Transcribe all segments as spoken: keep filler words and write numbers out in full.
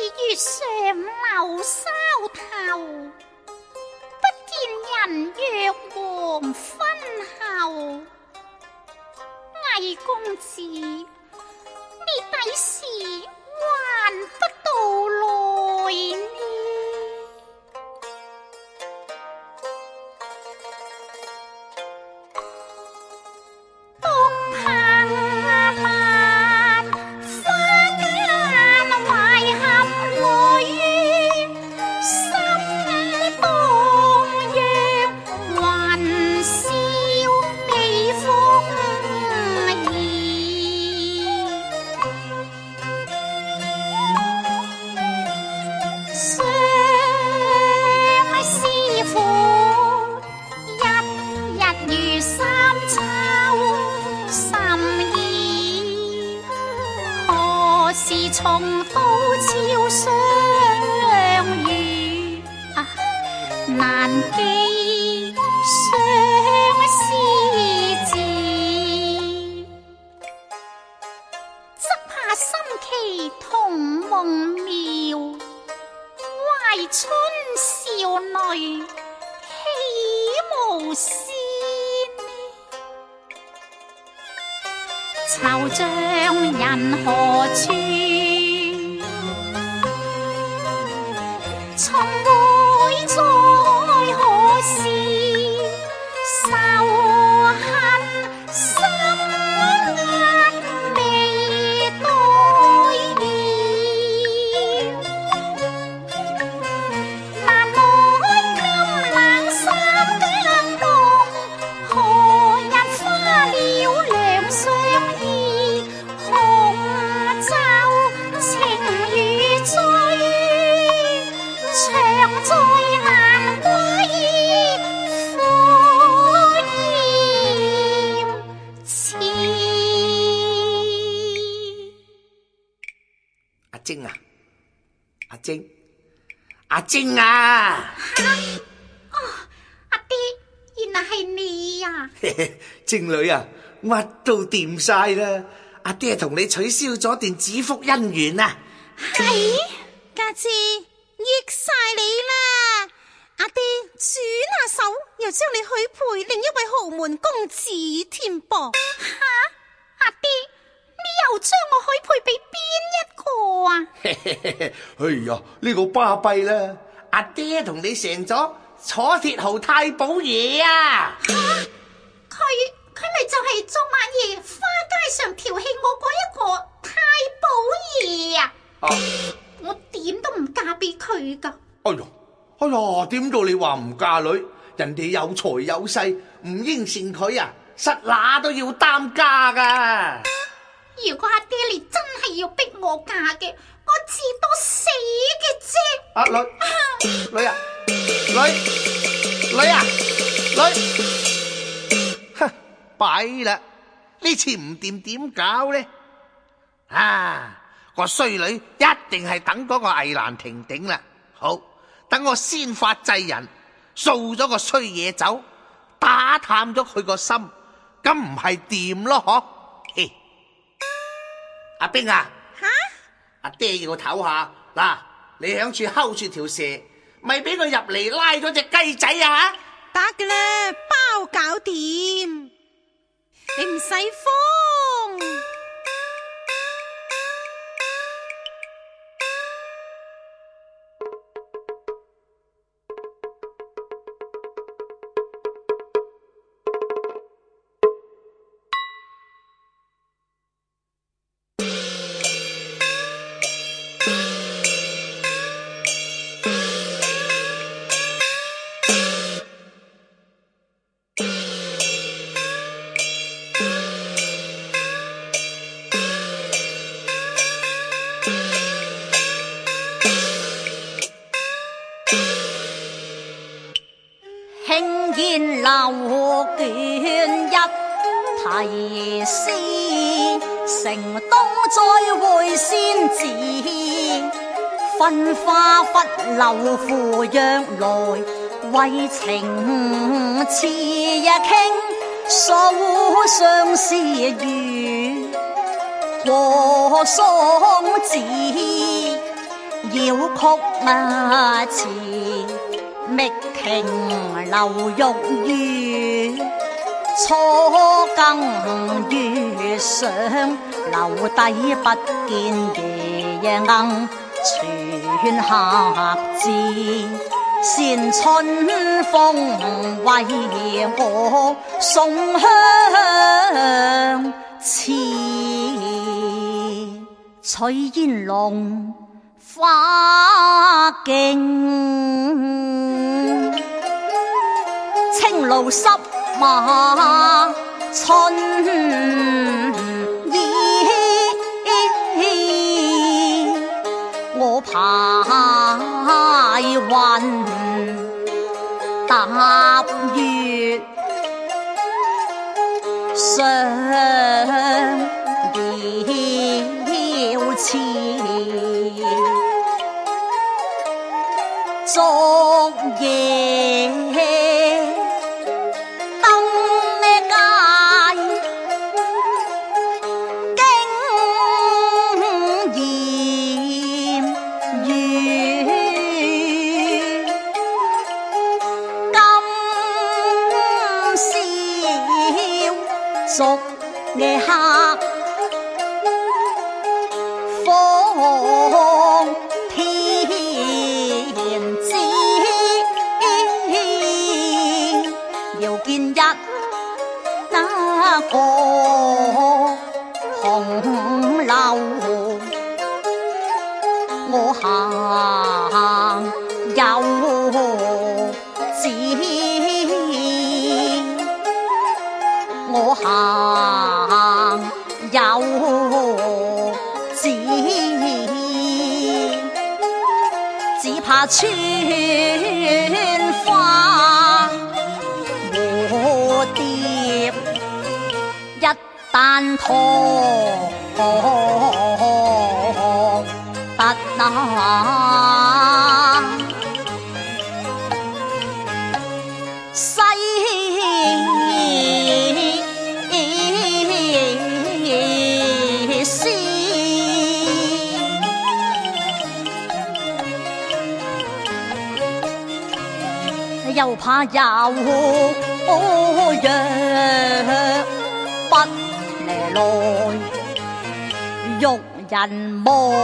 月上柳梢頭，不見人約黃昏後。魏公子，你抵時還不到來呢？重蹈朝相遇，啊，難記相思字，則怕心期同夢妙，懷春少女豈無仙？愁將人何處？重會在何時？仇恨心壓未待現，難耐今冷三更夢，何日花了兩相依？紅袖情如醉，長在眼歸苦厭痴。 阿晶啊，阿晶，阿晶啊！ 嚇！哦，阿爹，原來係你呀！ 晶女啊，乜都掂晒啦。阿爹同你取消咗段指腹姻緣啊！ 係，家姐益晒你啦！阿爹轉下手，又將你許配另一位豪門公子添噃。 吓，阿爹，你又將我許配俾邊一個啊？ 哎呀，呢個巴閉啦！阿爹同你成咗坐鐵豪太保爺啊！ 吓，佢佢咪就係昨晚夜花街上調戲我嗰一個太保爺啊！ 啊， 我點都唔嫁俾佢噶。 哎呀，哎呀，點到你話唔嫁女？人哋有財有勢，唔應承佢啊，實乸都要擔家噶。 如果阿爹你真係要逼我嫁嘅，我至多死嘅啫。 阿女，女啊，女，女啊，女，哼，弊啦，呢次唔掂點搞呢？啊，個衰女一定係等嗰個魏蘭亭頂啦。好，等我先發制人，掃咗個衰嘢走，打探咗佢個心，咁唔係掂咯？嗬，嘿，阿冰啊， 吓， 阿爹要我唞下嗱，你響處睺住條蛇，咪俾佢入嚟拉咗隻雞仔啊！ 得㗎啦，包搞掂，你唔使慌。 見樓卷一提示，城東再會仙子，分花不留扶約來，為情似日傾，數相思語過桑梓， 繞曲啊詞，覓瓊流玉宇，初更月上，留底不見夜鶯傳客至。先春風為我送香似翠煙籠花徑，青露濕馬春意，我怕雲踏月上遙似，昨夜燈街驚豔雨，昨夜黑風天知，遙見一那個紅樓，我行有旨，我行有旨，只怕穿花蝴蝶一旦拖得那西施，又怕有約不來，欲人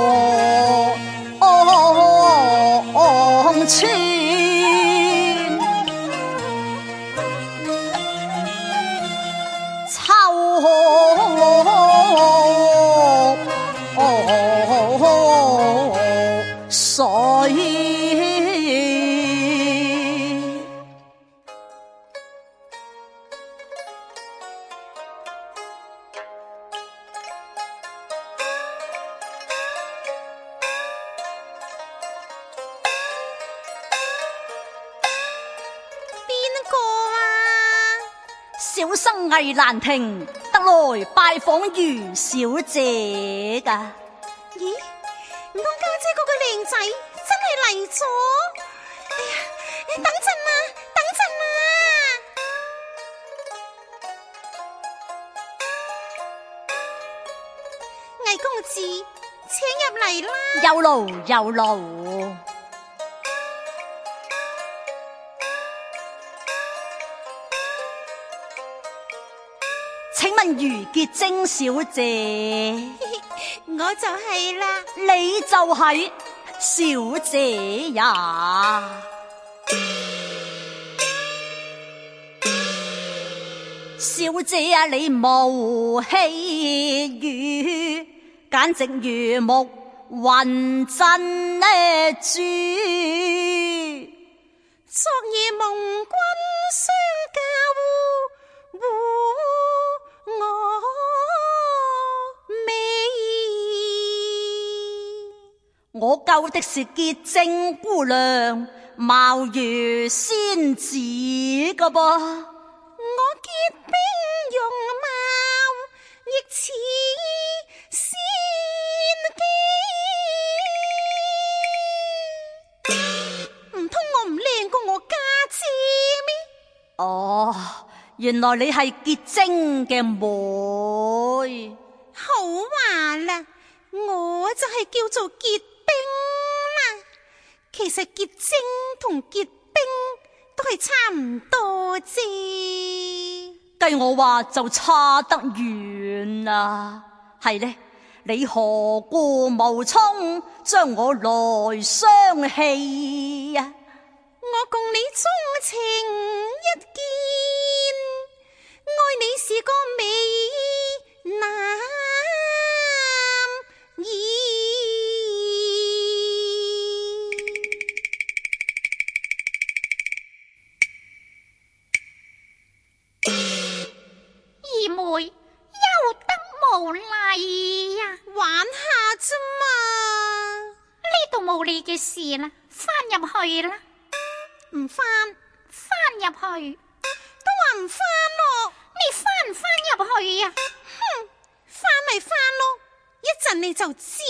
望穿。小生魏蘭亭得來拜訪余小姐噶。 咦，唔通家姐嗰個靚仔真係嚟咗？哎呀，你等陣啊，等陣啊！魏公子，請入嚟啦。 有勞有勞。請問余潔貞小姐， 我就係啦。 你就係小姐呀？小姐啊，你無氣宇，簡直如木雲珍珠。 昨夜蒙君相教護我美， 我救的是潔貞姑娘，貌如仙子噶噃。 我潔冰容貌亦似仙姬，唔通我唔靚過我家姐咩？ 哦，原來你係潔貞嘅妹。 好話啦，我就係叫做潔冰啦。 其實結晶同結冰都係差唔多啫。 計我話就差得遠啦。係呢，你何故無衷將我來相棄呀？ 我共你鍾情一見，愛你是個美男兒。 二妹休得無禮呀， 玩下啫嘛。 呢度冇你嘅事啦，翻入去啦。 唔翻， 翻入去都話唔翻咯。 你翻唔翻入去呀？ 哼，翻咪翻咯，一陣你就知。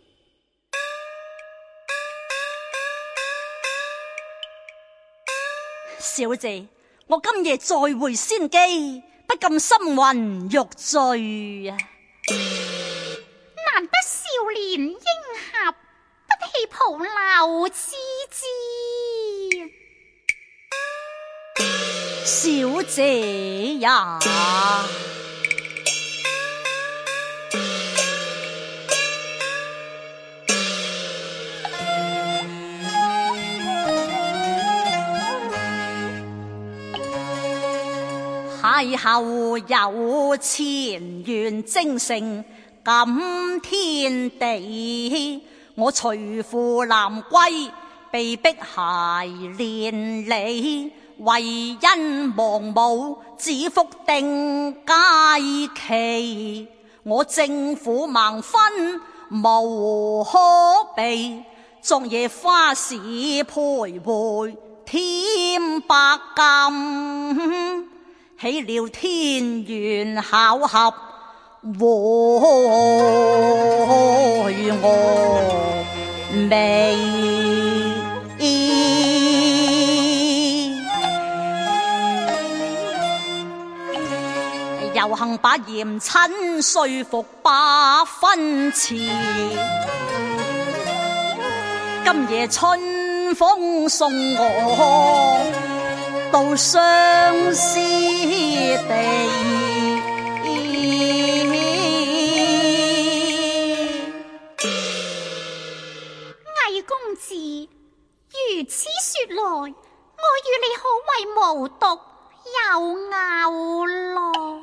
小姐，我今夜再會仙姬，不禁心魂欲醉啊！ 難得少年英俠，不棄蒲樓之姿。 小姐呀，邂逅有前緣精誠感天地，我隨父南歸，被逼孩連理。為因亡母，只復定佳期。我政府盲分，無可避。昨夜花市徘徊，添百金。起了天緣巧合，和我未。又幸把嚴親說服把婚辭，今夜春風送我到相思地。 魏公子，如此說來，我與你可謂無獨有偶咯。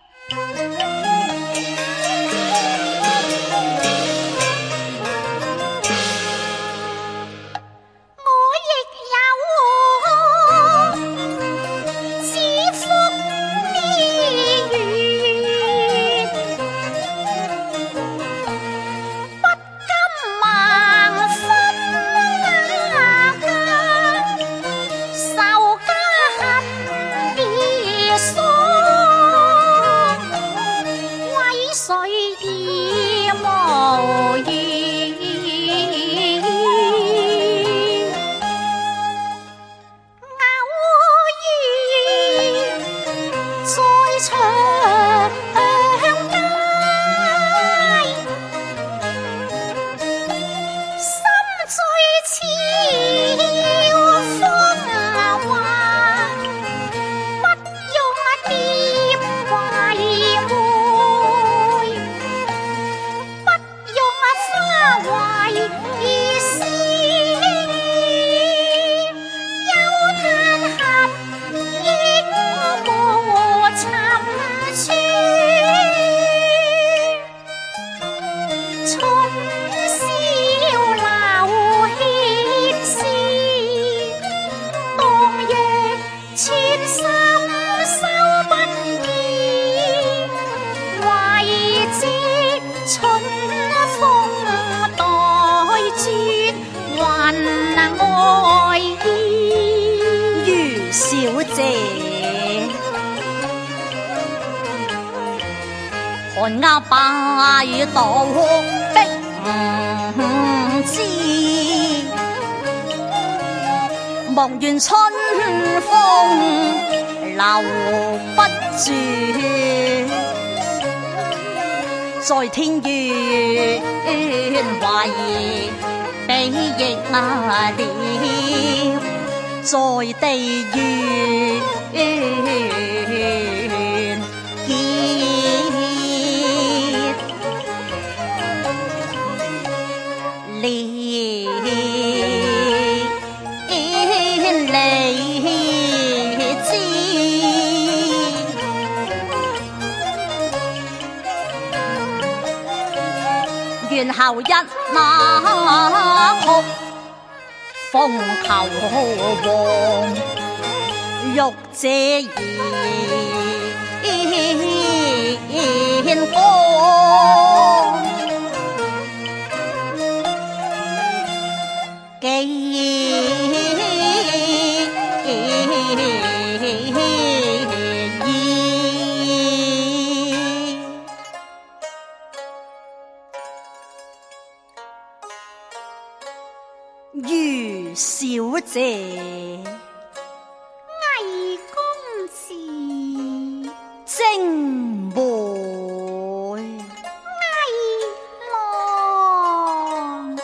寒鴉拜倒逼唔知，望願春風留不住，在天願為美亦啊了，在地緣結連理枝，猿猴一馬曲，風球王，玉者現光。記憶于小姐， 魏公子， 精梅魏郎，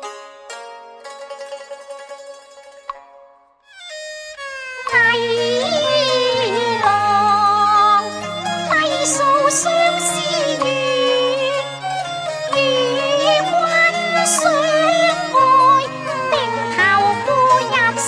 魏郎，魏素相思月，與君相愛，並頭故一時，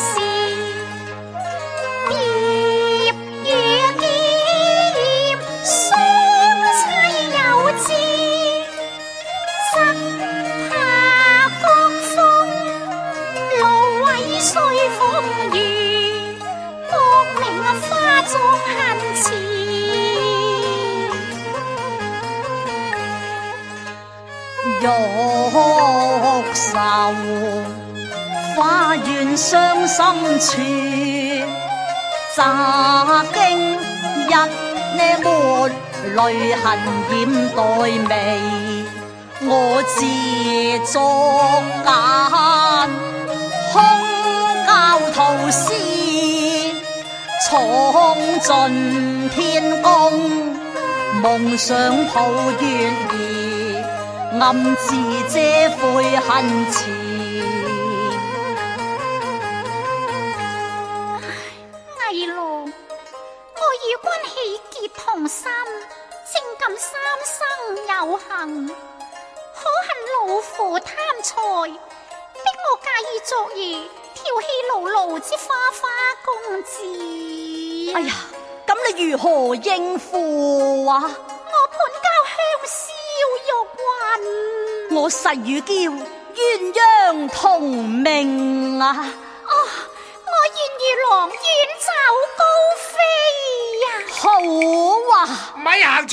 蝶與劍相棲有致，側下國風，蘆葦隨風雨，莫名花中恨遲。 玉愁，花園傷心處，乍經一呢抹淚痕染黛眉，我自作間空教徒師，闖進天宮，夢想抱月兒，暗自遮悔恨遲。 魏郎，我與君喜結同心，正感三生有幸，可恨老父貪財，逼我嫁與昨夜調戲姥姥之花花公子。 哎呀，咁你如何應付啊？ 我本交香消玉魂， 我誓與嬌鴛鴦同命啊！ 哦，我願與郎遠走高飛呀！ 好啊！ 咪行住！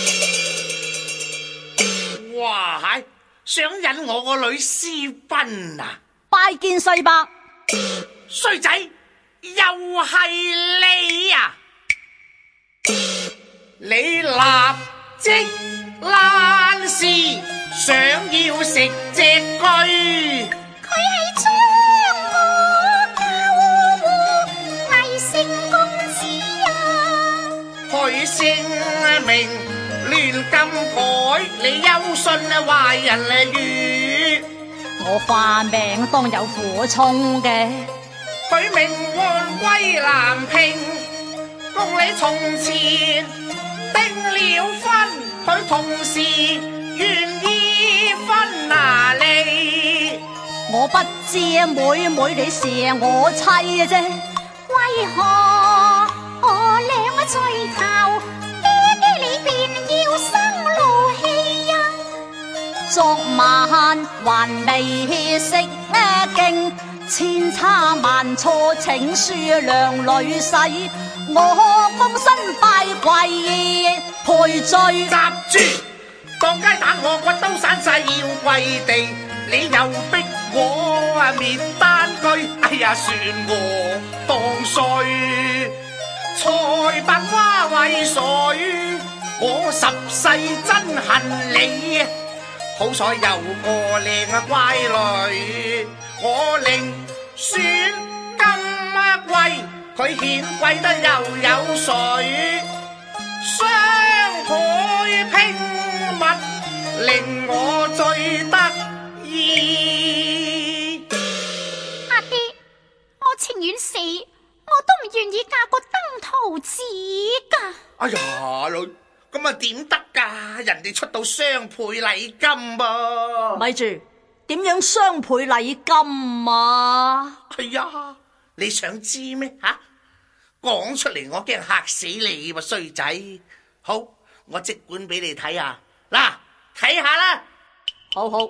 哇，係想引我個女私奔啊！ 拜見世伯， 衰仔，又係你啊！你立即爛事，想要食隻龜。 佢係將我救活魏姓公子啊！ 佢姓名亂咁改，你有信壞人語。 我化名當有苦衷嘅， 佢名喚歸南平，共你從前定了婚，佢同時願意分拿你。 我不知妹妹你是我妻啫， 為何我倆聚頭，爹爹你便要生怒氣呀？ 昨晚還未識咩經，千差萬錯請恕梁女婿，我躬身拜跪賠罪。 閘住！當雞蛋我骨都散晒要跪地，你又逼我啊滅單據，哎呀算我當衰，財白花為水，我十世真恨你，好彩有個靚乖女，我寧選金貴，佢顯貴得又有水，雙倍拼物令我最得意。 情願死，我都唔願意嫁個登徒子噶。 哎呀，女，咁啊點得噶？人哋出到雙倍禮金噃。 咪住，點樣雙倍禮金啊？ 哎呀，你想知咩吓？講出嚟我驚嚇死你喎，衰仔。好，我即管俾你睇下。嗱，睇下啦。 好好。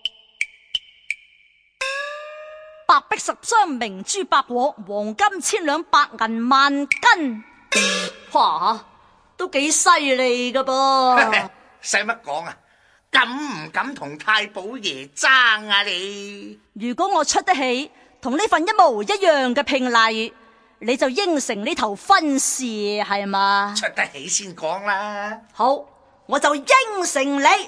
白璧十雙，明珠百顆，黃金千兩，白銀萬斤。哇，都幾犀利噶噃！ 使乜講啊？敢唔敢同太保爺爭啊你？ 如果我出得起同呢份一模一樣嘅聘禮，你就應承呢頭婚事係嘛？ 出得起先講啦。 好，我就應承你。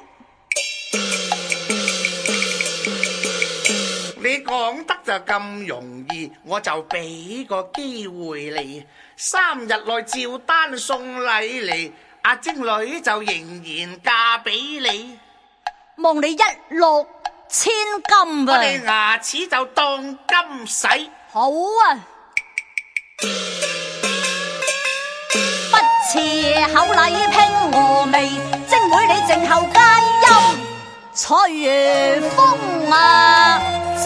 你講得就咁容易，我就俾個機會你，三日內照單送禮嚟，阿晶女就仍然嫁俾你。 望你一諾千金我啊！ 哋牙齒就當金使。 好啊！不辭厚禮拼峨眉，精妹你靜候佳音隨風啊！知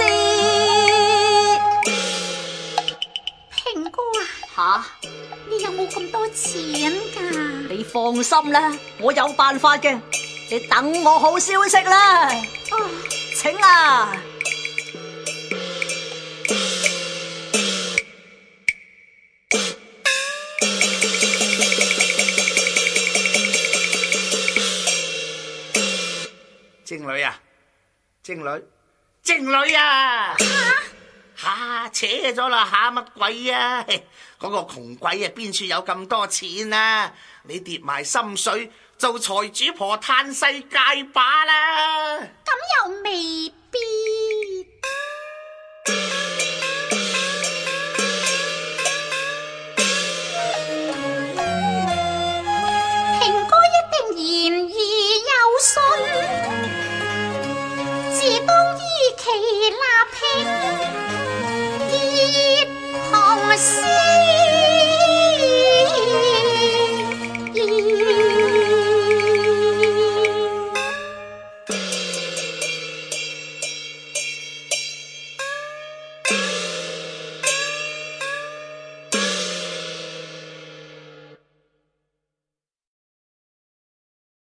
平哥啊， 吓， 你有冇咁多錢噶？ 你放心啦，我有辦法嘅，你等我好消息啦。 哦， 請啊！ 晶女啊，晶女，晶女啊！吓，扯咗啦，吓乜鬼啊？嗰個窮鬼啊，邊處有咁多錢啊？你跌埋心水，做財主婆嘆世界把啦！ 咁又未必。